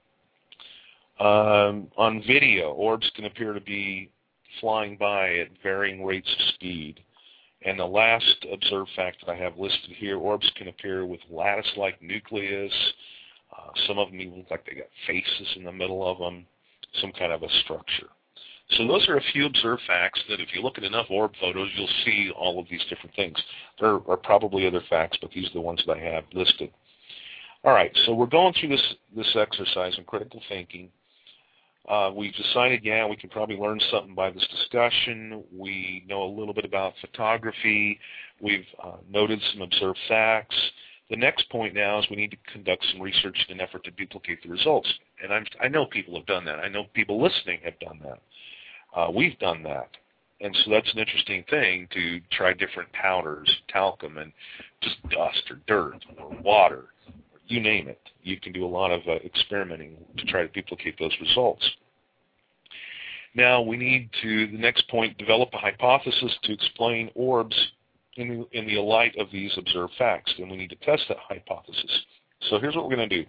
Um, on video, orbs can appear to be flying by at varying rates of speed. And the last observed fact that I have listed here, orbs can appear with lattice-like nucleus. Uh, some of them even look like they got faces in the middle of them, some kind of a structure. So those are a few observed facts that if you look at enough orb photos, you'll see all of these different things. There are probably other facts, but these are the ones that I have listed. All right, so we're going through this, this exercise in critical thinking. Uh, we've decided, yeah, we can probably learn something by this discussion. We know a little bit about photography. We've uh, noted some observed facts. The next point now is we need to conduct some research in an effort to duplicate the results. And I'm, I know people have done that. I know people listening have done that. Uh, we've done that. And so that's an interesting thing, to try different powders, talcum, and just dust or dirt or water. You name it. You can do a lot of uh, experimenting to try to duplicate those results. Now we need to, the next point, develop a hypothesis to explain orbs in the, in the light of these observed facts. And we need to test that hypothesis. So here's what we're going to do.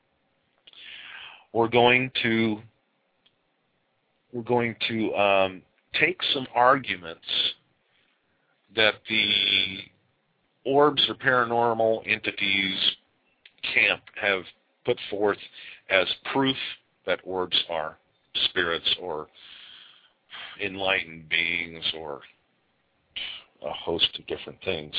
We're going to, we're going to um, take some arguments that the orbs or paranormal entities camp have put forth as proof that orbs are spirits or enlightened beings or a host of different things.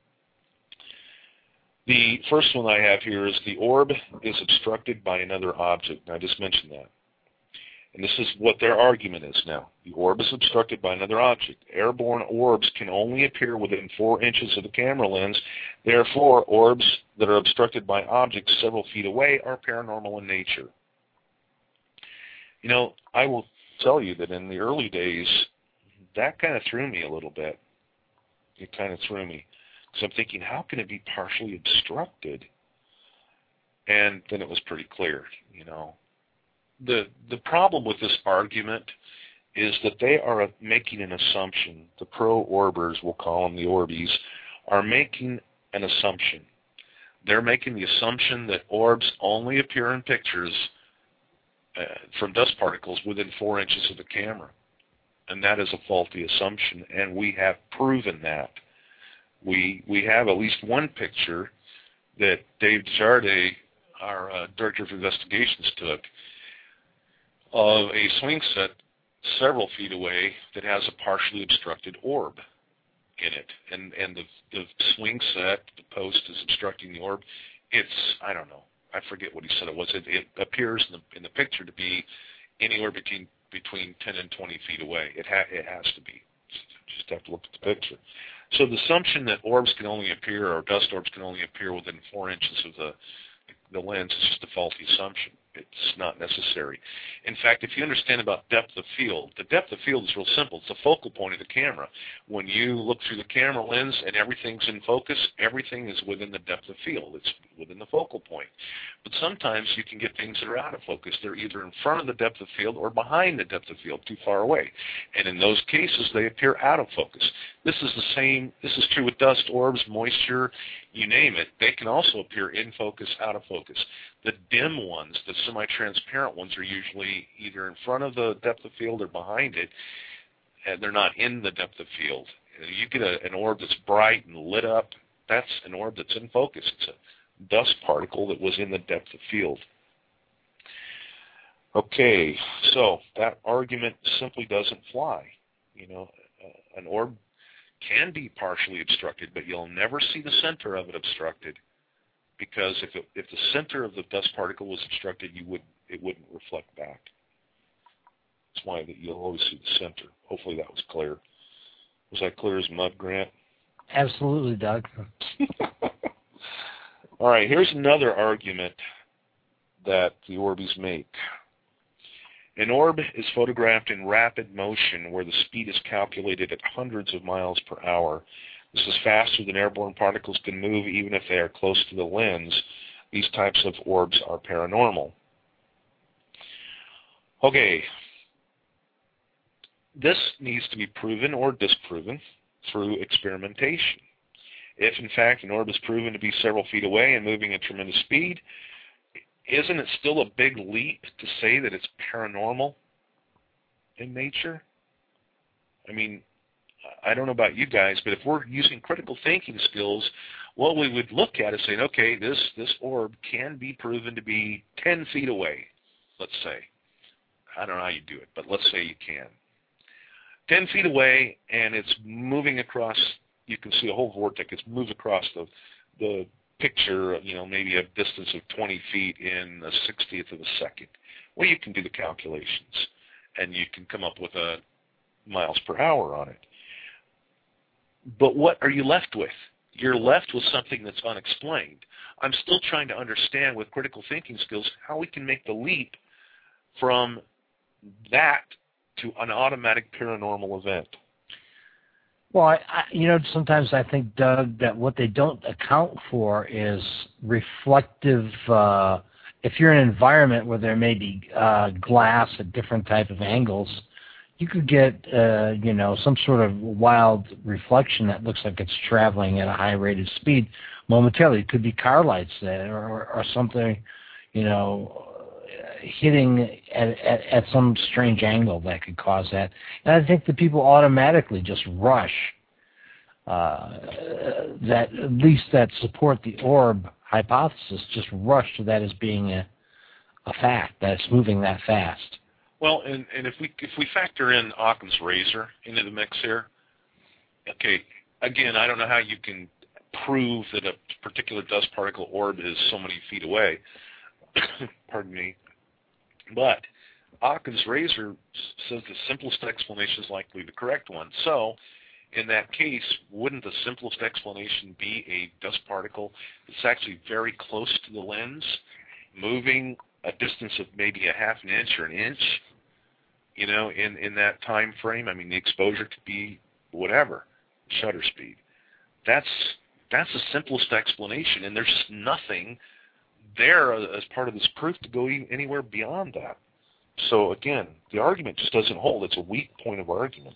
The first one I have here is the orb is obstructed by another object. I just mentioned that. And this is what their argument is now. The orb is obstructed by another object. Airborne orbs can only appear within four inches of the camera lens. Therefore, orbs that are obstructed by objects several feet away are paranormal in nature. You know, I will tell you that in the early days, that kind of threw me a little bit. It kind of threw me. So I'm thinking, how can it be partially obstructed? And then it was pretty clear, you know. The the problem with this argument is that they are making an assumption. The pro-orbers, we'll call them the Orbies, are making an assumption. They're making the assumption that orbs only appear in pictures uh, from dust particles within four inches of the camera. And that is a faulty assumption, and we have proven that. We we have at least one picture that Dave Desjardins, our uh, Director of Investigations, took of a swing set several feet away that has a partially obstructed orb in it. And and the, the swing set, the post is obstructing the orb. It's, I don't know, I forget what he said it was. It, it appears in the, in the picture to be anywhere between between ten and twenty feet away. It, ha it has to be. You just have to look at the picture. So the assumption that orbs can only appear, or dust orbs can only appear within four inches of the, the lens is just a faulty assumption. It's not necessary. In fact, if you understand about depth of field, the depth of field is real simple. It's the focal point of the camera. When you look through the camera lens and everything's in focus, everything is within the depth of field. It's within the focal point. But sometimes you can get things that are out of focus. They're either in front of the depth of field or behind the depth of field, too far away. And in those cases, they appear out of focus. This is the same. This is true with dust orbs, moisture, you name it. They can also appear in focus, out of focus. The dim ones, the semi-transparent ones, are usually either in front of the depth of field or behind it, and they're not in the depth of field. You get a, an orb that's bright and lit up, that's an orb that's in focus. It's a dust particle that was in the depth of field. Okay, so that argument simply doesn't fly. You know, uh, an orb can be partially obstructed, but you'll never see the center of it obstructed, because if it, if the center of the dust particle was obstructed, you would it wouldn't reflect back. That's why that you'll always see the center. Hopefully that was clear. Was that clear as mud, Grant? Absolutely, Doug. All right, here's another argument that the Orbies make. An orb is photographed in rapid motion where the speed is calculated at hundreds of miles per hour. This is faster than airborne particles can move even if they are close to the lens. These types of orbs are paranormal. Okay. This needs to be proven or disproven through experimentation. If, in fact, an orb is proven to be several feet away and moving at tremendous speed, isn't it still a big leap to say that it's paranormal in nature? I mean, I don't know about you guys, but if we're using critical thinking skills, what we would look at is saying, okay, this, this orb can be proven to be ten feet away, let's say. I don't know how you do it, but let's say you can. ten feet away, and it's moving across, you can see a whole vortex. It's moved across the, the picture, you know, maybe a distance of twenty feet in a sixtieth of a second. Well, you can do the calculations, and you can come up with a miles per hour on it. But what are you left with? You're left with something that's unexplained. I'm still trying to understand with critical thinking skills how we can make the leap from that to an automatic paranormal event. Well, I, I, you know, sometimes I think, Doug, that what they don't account for is reflective. Uh, if you're in an environment where there may be uh, glass at different type of angles, you could get, uh, you know, some sort of wild reflection that looks like it's traveling at a high rate of speed momentarily. It could be car lights there or, or something, you know, hitting at, at, at some strange angle that could cause that. And I think that people automatically just rush uh, that, at least that support the orb hypothesis, just rush to that as being a, a fact, that it's moving that fast. Well, and, and if we if we factor in Occam's razor into the mix here, okay, again, I don't know how you can prove that a particular dust particle orb is so many feet away. Pardon me. But Occam's razor says the simplest explanation is likely the correct one. So, in that case, wouldn't the simplest explanation be a dust particle that's actually very close to the lens, moving a distance of maybe a half an inch or an inch, you know, in, in that time frame? I mean, the exposure could be whatever, shutter speed. That's that's the simplest explanation, and there's just nothing there as part of this proof to go anywhere beyond that. So again, the argument just doesn't hold. It's a weak point of argument.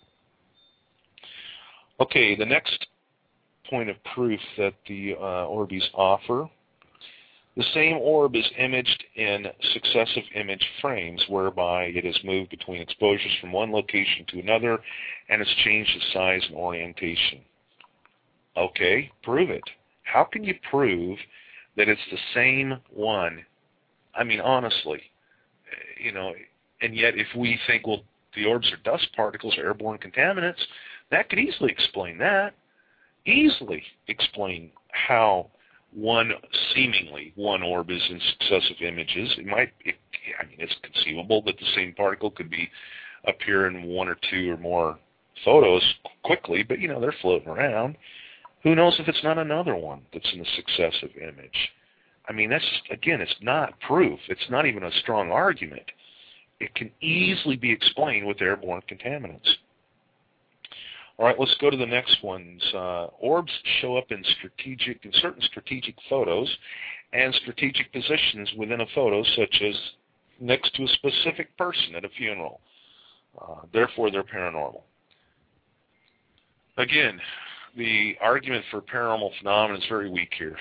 Okay, the next point of proof that the uh, Orbies offer, the same orb is imaged in successive image frames whereby it is moved between exposures from one location to another and has changed its size and orientation. Okay, prove it. How can you prove that it's the same one? I mean, honestly, you know, and yet if we think, well, the orbs are dust particles or airborne contaminants, that could easily explain that. Easily explain how one, seemingly, one orb is in successive images. It might, it, I mean, it's conceivable that the same particle could be appear in one or two or more photos quickly, but, you know, they're floating around. Who knows if it's not another one that's in a successive image? I mean, that's, again, it's not proof. It's not even a strong argument. It can easily be explained with airborne contaminants. All right, let's go to the next ones. Uh, orbs show up in strategic, in certain strategic photos and strategic positions within a photo, such as next to a specific person at a funeral. Uh, therefore, they're paranormal. Again, the argument for paranormal phenomena is very weak here.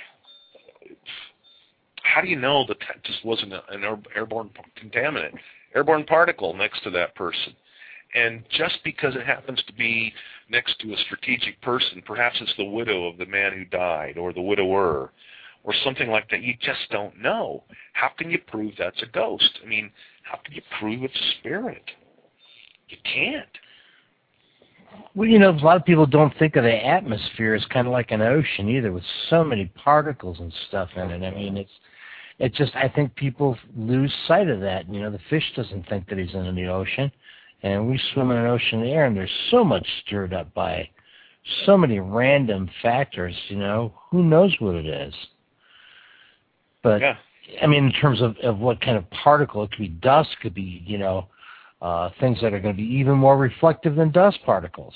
How do you know that that just wasn't an airborne contaminant, airborne particle next to that person? And just because it happens to be next to a strategic person, perhaps it's the widow of the man who died or the widower or something like that, you just don't know. How can you prove that's a ghost? I mean, how can you prove it's a spirit? You can't. Well, you know, a lot of people don't think of the atmosphere as kind of like an ocean either, with so many particles and stuff in it. I mean, it's it just, I think people lose sight of that. You know, the fish doesn't think that he's in the ocean, and we swim in an ocean air, and there's so much stirred up by so many random factors, you know, who knows what it is. But, yeah. I mean, in terms of, of what kind of particle, it could be dust, could be, you know, Uh, things that are going to be even more reflective than dust particles.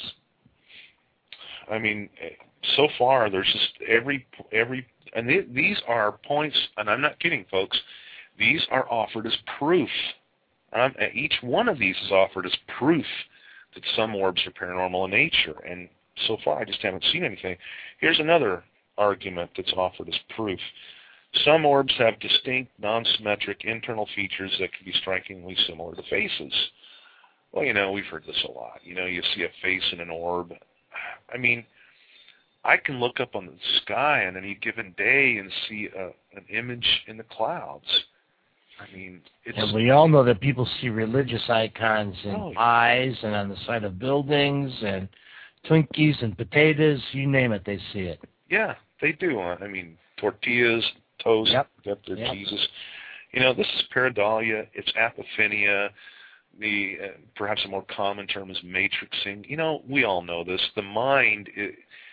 I mean, so far there's just every every, and th these are points, and I'm not kidding, folks. These are offered as proof. Um, each one of these is offered as proof that some orbs are paranormal in nature, and so far I just haven't seen anything. Here's another argument that's offered as proof. Some orbs have distinct, non-symmetric internal features that can be strikingly similar to faces. Well, you know, we've heard this a lot. You know, you see a face in an orb. I mean, I can look up on the sky on any given day and see a, an image in the clouds. I mean, it's... And we all know that people see religious icons in oh, eyes and on the side of buildings and Twinkies and potatoes, you name it, they see it. Yeah, they do. I mean, tortillas, toast, yep. got their yep. Jesus. You know, this is pareidolia. It's apophenia. The uh, perhaps a more common term is matrixing. You know, we all know this. The mind is,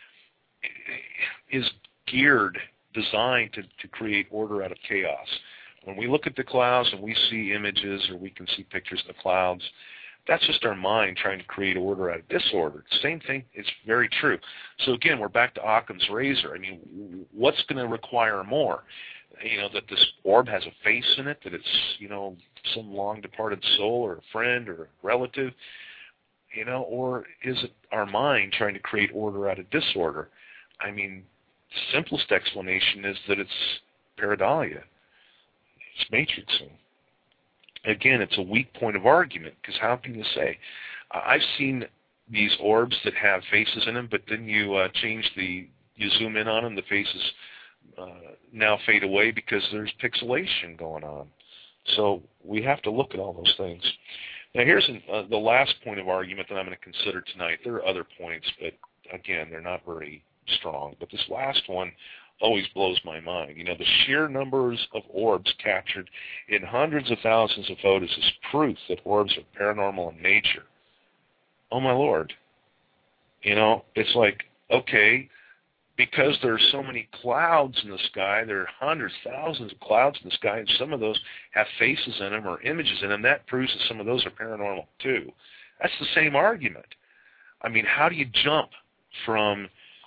is geared, designed to, to create order out of chaos. When we look at the clouds and we see images or we can see pictures of the clouds, that's just our mind trying to create order out of disorder. Same thing is very true. So again, we're back to Occam's razor. I mean, what's going to require more? You know, that this orb has a face in it, that it's, you know, some long-departed soul or a friend or a relative, you know, or is it our mind trying to create order out of disorder? I mean, the simplest explanation is that it's pareidolia. It's matrixing. Again, it's a weak point of argument, because how can you say? Uh, I've seen these orbs that have faces in them, but then you uh, change the, you zoom in on them, the faces uh, now fade away because there's pixelation going on. So we have to look at all those things. Now here's an, uh, the last point of argument that I'm going to consider tonight. There are other points, but again, they're not very strong. But this last one always blows my mind. You know, the sheer numbers of orbs captured in hundreds of thousands of photos is proof that orbs are paranormal in nature. Oh, my Lord. You know, it's like, okay, because there are so many clouds in the sky, there are hundreds, thousands of clouds in the sky, and some of those have faces in them or images in them, that proves that some of those are paranormal too. That's the same argument. I mean, how do you jump from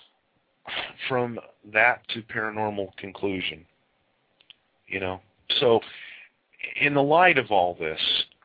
from that to paranormal conclusion? You know, so in the light of all this,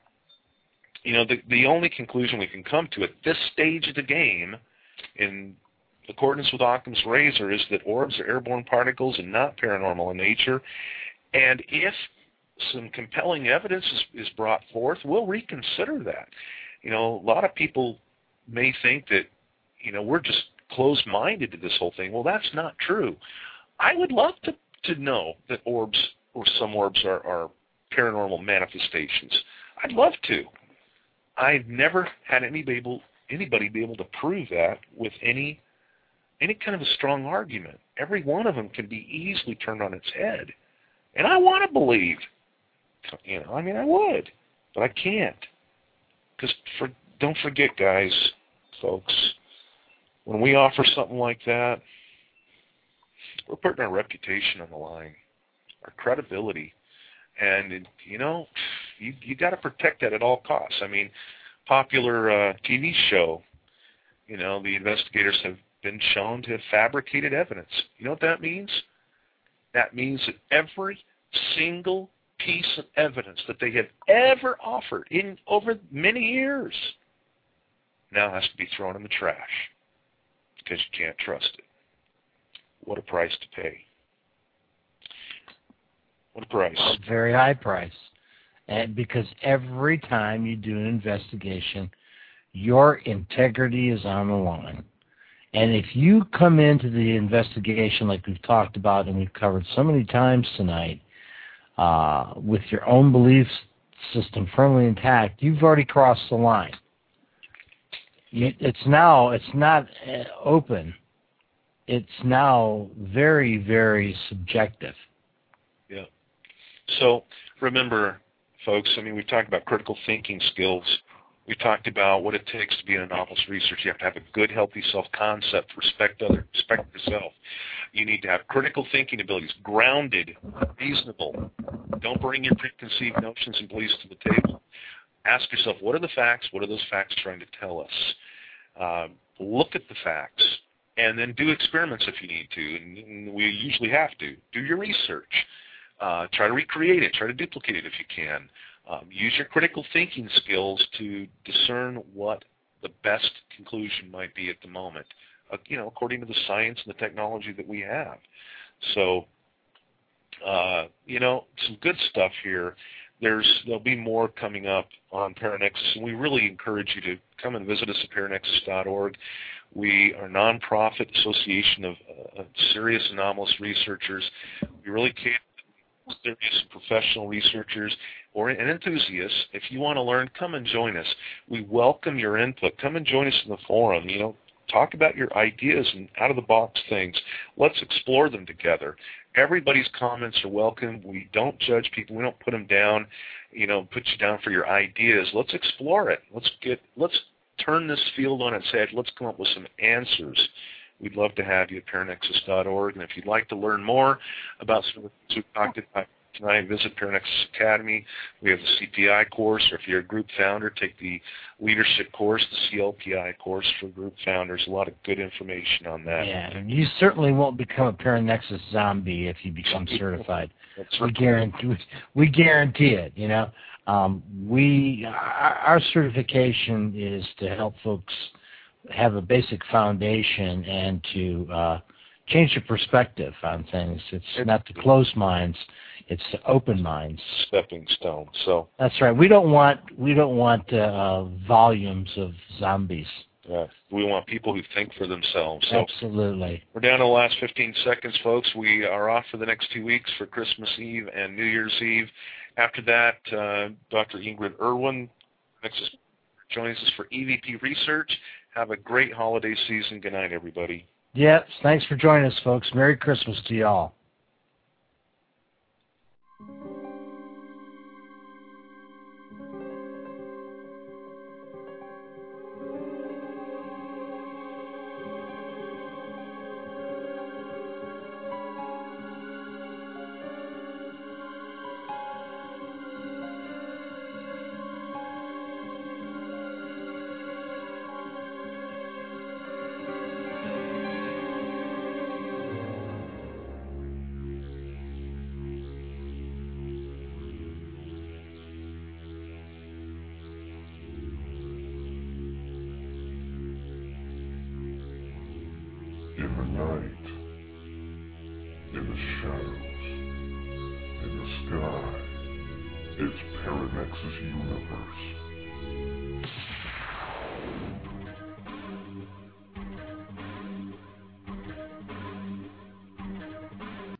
you know, the the only conclusion we can come to at this stage of the game, in accordance with Occam's razor, is that orbs are airborne particles and not paranormal in nature. And if some compelling evidence is, is brought forth, we'll reconsider that. You know, a lot of people may think that, you know, we're just closed-minded to this whole thing. Well, that's not true. I would love to, to know that orbs or some orbs are, are paranormal manifestations. I'd love to. I've never had anybody able, anybody be able to prove that with any any kind of a strong argument. Every one of them can be easily turned on its head. And I want to believe. You know, I mean, I would, but I can't. Because for, don't forget, guys, folks, when we offer something like that, we're putting our reputation on the line, our credibility. And, you know, you you got to protect that at all costs. I mean, popular uh, T V show, you know, the investigators have been shown to have fabricated evidence. You know what that means? That means that every single piece of evidence that they have ever offered in over many years now has to be thrown in the trash because you can't trust it. What a price to pay. What a price. A very high price. And because every time you do an investigation, your integrity is on the line. And if you come into the investigation like we've talked about and we've covered so many times tonight, uh, with your own belief system firmly intact, you've already crossed the line. You, it's now, it's not uh, open. It's now very, very subjective. Yeah. So remember, folks, I mean, we've talked about critical thinking skills. We talked about what it takes to be an anomalous researcher. You have to have a good, healthy self-concept, respect others, respect yourself. You need to have critical thinking abilities, grounded, reasonable. Don't bring your preconceived notions and beliefs to the table. Ask yourself, what are the facts? What are those facts trying to tell us? Uh, look at the facts, and then do experiments if you need to. And we usually have to. Do your research. Uh, try to recreate it. Try to duplicate it if you can. Um, use your critical thinking skills to discern what the best conclusion might be at the moment, uh, you know, according to the science and the technology that we have. So, uh, you know, some good stuff here. There's there'll be more coming up on Paranexus, and we really encourage you to come and visit us at paranexus dot org. We are a nonprofit association of uh, serious anomalous researchers. We really can't. Serious professional researchers or and enthusiasts. If you want to learn, come and join us. We welcome your input. Come and join us in the forum. You know, talk about your ideas and out-of-the-box things. Let's explore them together. Everybody's comments are welcome. We don't judge people. We don't put them down, you know, put you down for your ideas. Let's explore it. Let's get. Let's turn this field on its head. Let's come up with some answers. We'd love to have you at paranexus dot org. And if you'd like to learn more about some of the things we've talked about tonight, visit Paranexus Academy. We have the C P I course, or if you're a group founder, take the leadership course, the C L P I course for group founders. A lot of good information on that. Yeah, and you certainly won't become a Paranexus zombie if you become certified. That's we guarantee. We guarantee it. You know, um, we our, our certification is to help folks have a basic foundation and to uh, change your perspective on things. It's not to close minds; it's to open minds. Stepping stone. So that's right. We don't want we don't want uh, volumes of zombies. Yeah, we want people who think for themselves. So absolutely. We're down to the last fifteen seconds, folks. We are off for the next two weeks for Christmas Eve and New Year's Eve. After that, uh, Doctor Ingrid Irwin next joins us for E V P research. Have a great holiday season. Good night, everybody. Yep. Thanks for joining us, folks. Merry Christmas to y'all. In the night, in the shadows, in the sky, it's Paranex's universe.